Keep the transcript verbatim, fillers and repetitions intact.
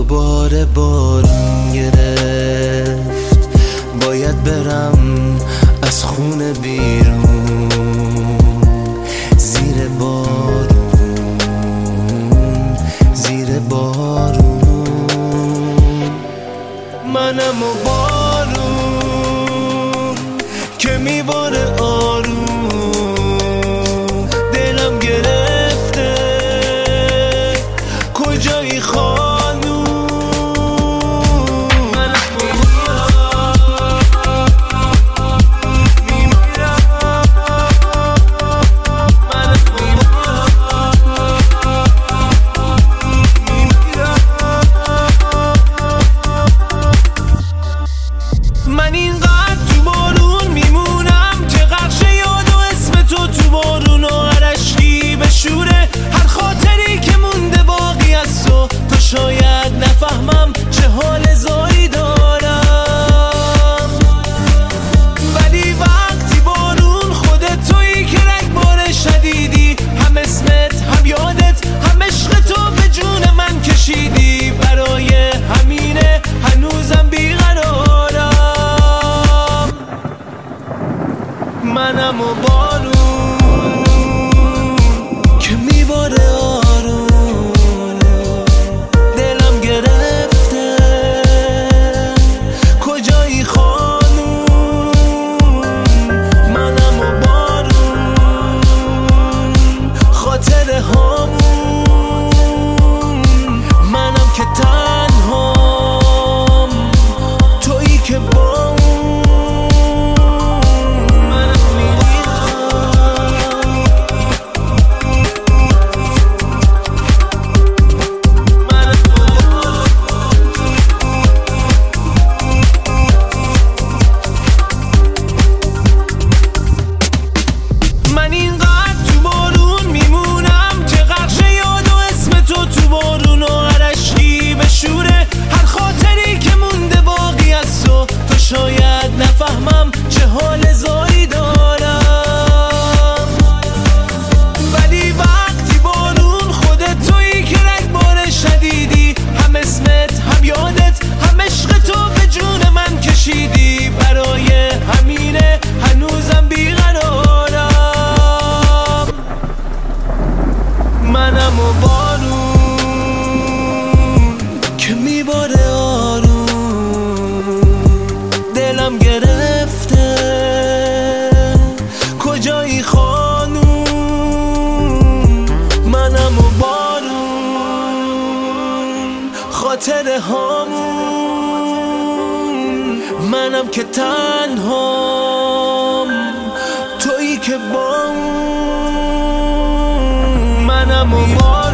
دوباره بارون گرفت، باید برم از خونه بیرون، زیر بارون، زیر بارون. منم و بارون که میباره آروم، دلم گرفته کجایی خانوم. من اینقدر تو بارون میمونم که غرق یاد و اسم تو تو بارون و عرشکی بشوره هر خاطری که مونده باقی از تو. تو شاید نفهمم چه حال زایی دارم، ولی وقتی بارون خودت تویی که رگبار شدیدی، هم اسمت هم یادت هم عشق تو به جون من کشیدی. برای همینه هنوزم بیقرارم، منم و بارون که میباره آروم، دلم گرفته کجایی خانوم. منم و بارون خاطر هامون، منم که تنهام تویی که با شاید نفهمم چه حال زایی دارم، ولی وقتی بارون خودت تویی که رگبار شدیدی، هم اسمت هم یادت هم عشق تو به جون من کشیدی. برای همینه هنوزم بیقرارم، منم و بارون که میباره آروم، دلم گرفته کجایی خانوم. منم و بارون خاطر هامون، منم که تنهام تویی که با منم و بارون.